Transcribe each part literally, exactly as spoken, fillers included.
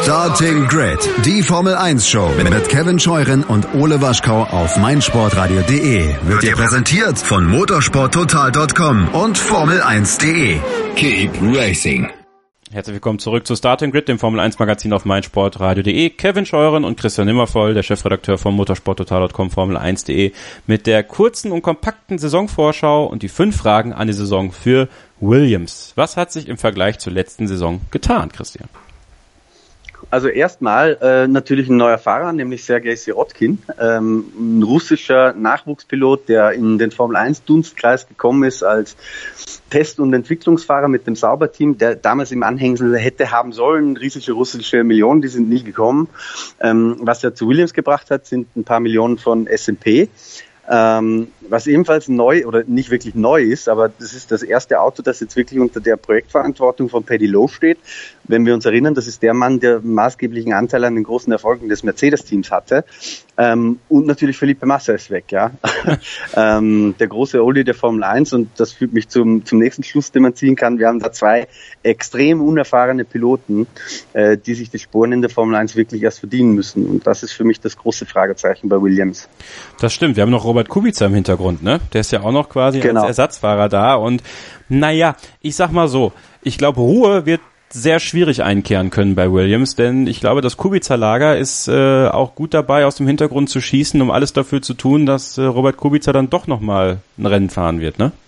Starting Grid, die Formel eins Show mit Kevin Scheuren und Ole Waschkau auf meinsportradio punkt de wird dir präsentiert von motorsport total punkt com und formel eins punkt de. Keep racing. Herzlich willkommen zurück zu Starting Grid, dem Formel eins Magazin auf meinsportradio punkt de. Kevin Scheuren und Christian Nimmervoll, der Chefredakteur von motorsport total punkt com, formel eins punkt de, mit der kurzen und kompakten Saisonvorschau und die fünf Fragen an die Saison für Williams. Was hat sich im Vergleich zur letzten Saison getan, Christian? Also erstmal äh, natürlich ein neuer Fahrer, nämlich Sergei Sirotkin, ähm, ein russischer Nachwuchspilot, der in den Formel eins Dunstkreis gekommen ist als Test- und Entwicklungsfahrer mit dem Sauber-Team, der damals im Anhängsel hätte haben sollen, riesige russische Millionen, die sind nie gekommen. Ähm, was er zu Williams gebracht hat, sind ein paar Millionen von S und P. Ähm, was ebenfalls neu oder nicht wirklich neu ist, aber das ist das erste Auto, das jetzt wirklich unter der Projektverantwortung von Paddy Lowe steht. Wenn wir uns erinnern, das ist der Mann, der maßgeblichen Anteil an den großen Erfolgen des Mercedes-Teams hatte. Ähm, und natürlich Felipe Massa ist weg, ja. ähm, der große Oldie der Formel eins, und das führt mich zum, zum nächsten Schluss, den man ziehen kann. Wir haben da zwei extrem unerfahrene Piloten, äh, die sich die Sporen in der Formel eins wirklich erst verdienen müssen. Und das ist für mich das große Fragezeichen bei Williams. Das stimmt. Wir haben noch Robert Kubica im Hintergrund, ne? Der ist ja auch noch quasi genau. als Ersatzfahrer da. Und naja, ich sag mal so, ich glaube, Ruhe wird sehr schwierig einkehren können bei Williams, denn ich glaube, das Kubica-Lager ist äh, auch gut dabei, aus dem Hintergrund zu schießen, um alles dafür zu tun, dass äh, Robert Kubica dann doch nochmal ein Rennen fahren wird, ne?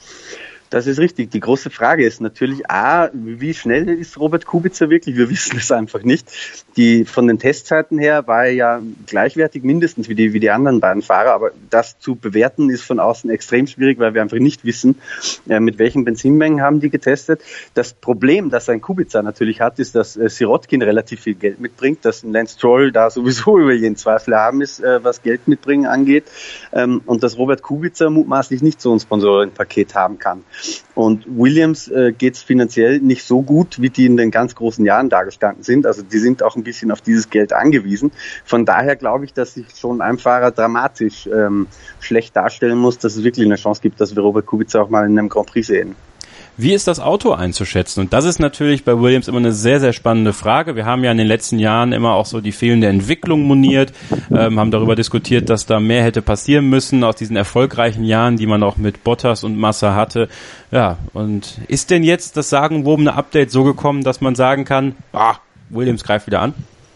Das ist richtig. Die große Frage ist natürlich, A, wie schnell ist Robert Kubica wirklich? Wir wissen es einfach nicht. Die, von den Testzeiten her war er ja gleichwertig mindestens wie die, wie die anderen beiden Fahrer, aber das zu bewerten ist von außen extrem schwierig, weil wir einfach nicht wissen, äh, mit welchen Benzinmengen haben die getestet. Das Problem, das ein Kubica natürlich hat, ist, dass äh, Sirotkin relativ viel Geld mitbringt, dass ein Lance Stroll da sowieso über jeden Zweifel haben ist, äh, was Geld mitbringen angeht, ähm, und dass Robert Kubica mutmaßlich nicht so ein Sponsorenpaket haben kann. Und Williams äh, geht es finanziell nicht so gut, wie die in den ganz großen Jahren dargestanden sind. Also die sind auch ein bisschen auf dieses Geld angewiesen. Von daher glaube ich, dass sich schon ein Fahrer dramatisch ähm, schlecht darstellen muss, dass es wirklich eine Chance gibt, dass wir Robert Kubica auch mal in einem Grand Prix sehen. Wie ist das Auto einzuschätzen? Und das ist natürlich bei Williams immer eine sehr, sehr spannende Frage. Wir haben ja in den letzten Jahren immer auch so die fehlende Entwicklung moniert, ähm, haben darüber diskutiert, dass da mehr hätte passieren müssen aus diesen erfolgreichen Jahren, die man auch mit Bottas und Massa hatte. Ja, und ist denn jetzt das sagenwobene Update so gekommen, dass man sagen kann, ah, Williams greift wieder an?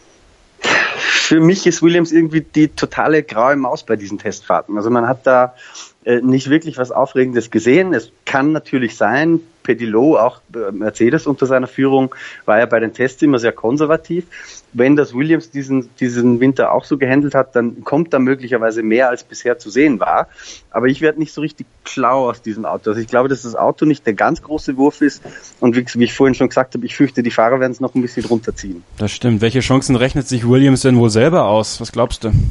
Für mich ist Williams irgendwie die totale graue Maus bei diesen Testfahrten. Also man hat da äh, nicht wirklich was Aufregendes gesehen. Es kann natürlich sein, Paddy Lowe, auch Mercedes unter seiner Führung, war ja bei den Tests immer sehr konservativ. Wenn das Williams diesen, diesen Winter auch so gehandelt hat, dann kommt da möglicherweise mehr als bisher zu sehen war. Aber ich werde nicht so richtig schlau aus diesem Auto. Also ich glaube, dass das Auto nicht der ganz große Wurf ist. Und wie, wie ich vorhin schon gesagt habe, ich fürchte, die Fahrer werden es noch ein bisschen runterziehen. Das stimmt. Welche Chancen rechnet sich Williams denn wohl selber aus? Was glaubst du?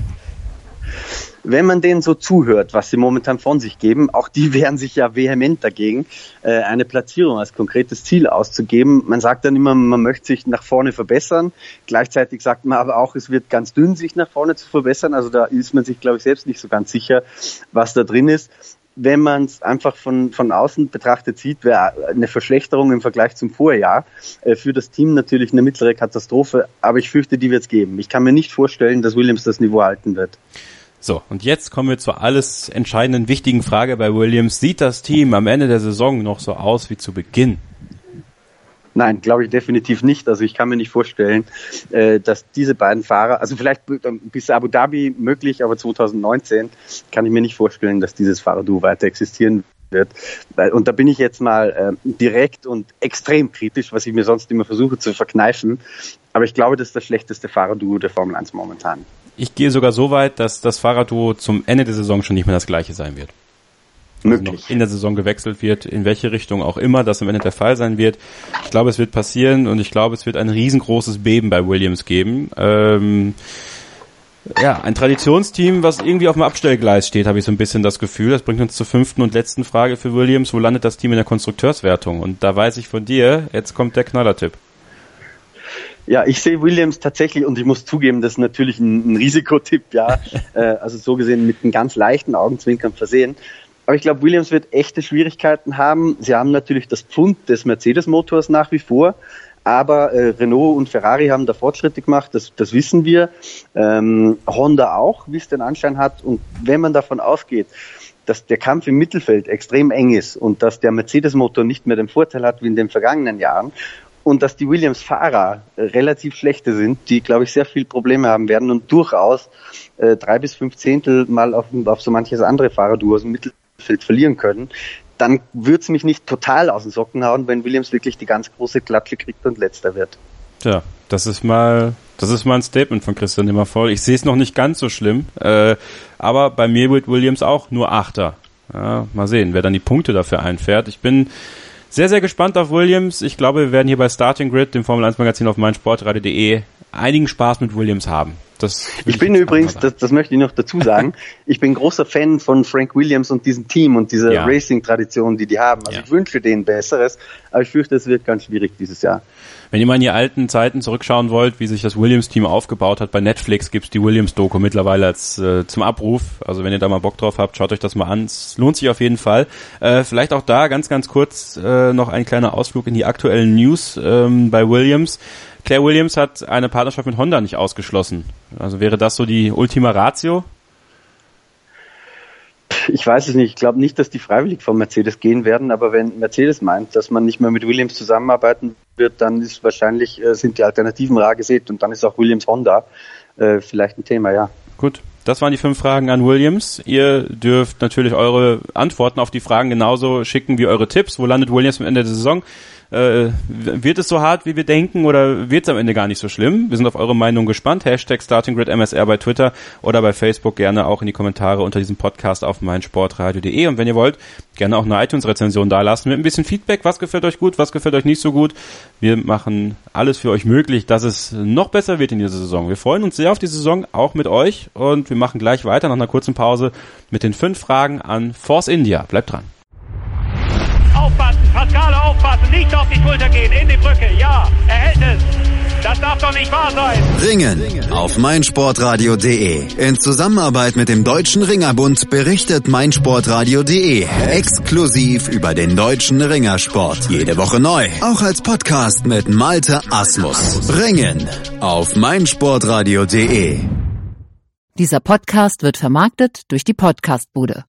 Wenn man denen so zuhört, was sie momentan von sich geben, auch die wehren sich ja vehement dagegen, eine Platzierung als konkretes Ziel auszugeben. Man sagt dann immer, man möchte sich nach vorne verbessern. Gleichzeitig sagt man aber auch, es wird ganz dünn, sich nach vorne zu verbessern. Also da ist man sich, glaube ich, selbst nicht so ganz sicher, was da drin ist. Wenn man es einfach von, von außen betrachtet sieht, wäre eine Verschlechterung im Vergleich zum Vorjahr äh, für das Team natürlich eine mittlere Katastrophe. Aber ich fürchte, die wird es geben. Ich kann mir nicht vorstellen, dass Williams das Niveau halten wird. So, und jetzt kommen wir zur alles entscheidenden, wichtigen Frage bei Williams. Sieht das Team am Ende der Saison noch so aus wie zu Beginn? Nein, glaube ich definitiv nicht. Also ich kann mir nicht vorstellen, äh, dass diese beiden Fahrer, also vielleicht bis Abu Dhabi möglich, aber zwanzig neunzehn kann ich mir nicht vorstellen, dass dieses Fahrerduo weiter existieren wird. Und da bin ich jetzt mal äh, direkt und extrem kritisch, was ich mir sonst immer versuche zu verkneifen. Aber ich glaube, das ist das schlechteste Fahrerduo der Formel eins momentan. Ich gehe sogar so weit, dass das Fahrerduo zum Ende der Saison schon nicht mehr das gleiche sein wird. Möglich. Also noch in der Saison gewechselt wird, in welche Richtung auch immer das am Ende der Fall sein wird. Ich glaube, es wird passieren und ich glaube, es wird ein riesengroßes Beben bei Williams geben. Ähm, ja, ein Traditionsteam, was irgendwie auf dem Abstellgleis steht, habe ich so ein bisschen das Gefühl. Das bringt uns zur fünften und letzten Frage für Williams. Wo landet das Team in der Konstrukteurswertung? Und da weiß ich von dir, jetzt kommt der Knallertipp. Ja, ich sehe Williams tatsächlich, und ich muss zugeben, das ist natürlich ein, ein Risikotipp, ja, äh, also so gesehen mit einem ganz leichten Augenzwinkern versehen. Aber ich glaube, Williams wird echte Schwierigkeiten haben. Sie haben natürlich das Pfund des Mercedes-Motors nach wie vor, Aber äh, Renault und Ferrari haben da Fortschritte gemacht, das, das wissen wir. Ähm, Honda auch, wie es den Anschein hat. Und wenn man davon ausgeht, dass der Kampf im Mittelfeld extrem eng ist und dass der Mercedes-Motor nicht mehr den Vorteil hat wie in den vergangenen Jahren und dass die Williams-Fahrer äh, relativ schlechte sind, die, glaube ich, sehr viel Probleme haben werden und durchaus äh, drei bis fünf Zehntel mal auf, auf so manches andere Fahrerduo aus dem Mittelfeld verlieren können, dann würde es mich nicht total aus den Socken hauen, wenn Williams wirklich die ganz große Klatsche kriegt und Letzter wird. Tja, das ist mal, das ist mal ein Statement von Christian Nimmervoll. Ich sehe es noch nicht ganz so schlimm, äh, aber bei mir wird Williams auch nur Achter. Ja, mal sehen, wer dann die Punkte dafür einfährt. Ich bin sehr, sehr gespannt auf Williams. Ich glaube, wir werden hier bei Starting Grid, dem Formel eins Magazin auf meinsportradio punkt de, einigen Spaß mit Williams haben. Das ich bin übrigens, das, das möchte ich noch dazu sagen, ich bin großer Fan von Frank Williams und diesem Team und dieser ja. Racing-Tradition, die die haben. Also ja. ich wünsche denen Besseres, aber ich fürchte, es wird ganz schwierig dieses Jahr. Wenn ihr mal in die alten Zeiten zurückschauen wollt, wie sich das Williams-Team aufgebaut hat, bei Netflix gibt's die Williams-Doku mittlerweile als äh, zum Abruf. Also wenn ihr da mal Bock drauf habt, schaut euch das mal an. Es lohnt sich auf jeden Fall. Äh, vielleicht auch da ganz, ganz kurz äh, noch ein kleiner Ausflug in die aktuellen News ähm, bei Williams. Claire Williams hat eine Partnerschaft mit Honda nicht ausgeschlossen. Also wäre das so die Ultima Ratio? Ich weiß es nicht. Ich glaube nicht, dass die freiwillig von Mercedes gehen werden. Aber wenn Mercedes meint, dass man nicht mehr mit Williams zusammenarbeiten wird, dann ist wahrscheinlich, äh, sind die Alternativen rar gesät. Und dann ist auch Williams Honda äh, vielleicht ein Thema, ja. Gut. Das waren die fünf Fragen an Williams. Ihr dürft natürlich eure Antworten auf die Fragen genauso schicken wie eure Tipps. Wo landet Williams am Ende der Saison? Äh, wird es so hart, wie wir denken, oder wird es am Ende gar nicht so schlimm? Wir sind auf eure Meinung gespannt. Hashtag StartingGridMSR bei Twitter oder bei Facebook gerne auch in die Kommentare unter diesem Podcast auf meinsportradio punkt de. Und wenn ihr wollt, gerne auch eine iTunes-Rezension dalassen mit ein bisschen Feedback. Was gefällt euch gut, was gefällt euch nicht so gut? Wir machen alles für euch möglich, dass es noch besser wird in dieser Saison. Wir freuen uns sehr auf die Saison, auch mit euch. Und wir machen gleich weiter nach einer kurzen Pause mit den fünf Fragen an Force India. Bleibt dran. Aufpassen, Pascale, aufpassen, nicht auf die Schulter gehen, in die Brücke, ja, er hält es. Das darf doch nicht wahr sein. Ringen auf meinsportradio punkt de. In Zusammenarbeit mit dem Deutschen Ringerbund berichtet meinsportradio punkt de exklusiv über den deutschen Ringersport. Jede Woche neu, auch als Podcast mit Malte Asmus. Ringen auf meinsportradio punkt de. Dieser Podcast wird vermarktet durch die Podcastbude.